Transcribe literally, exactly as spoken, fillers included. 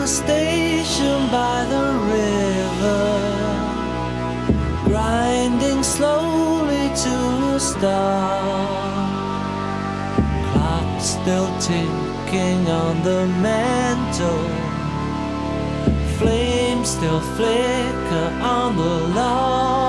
a station by the river, grinding slowly to a start. Clock still ticking on the mantle, flames still flicker on the lawn.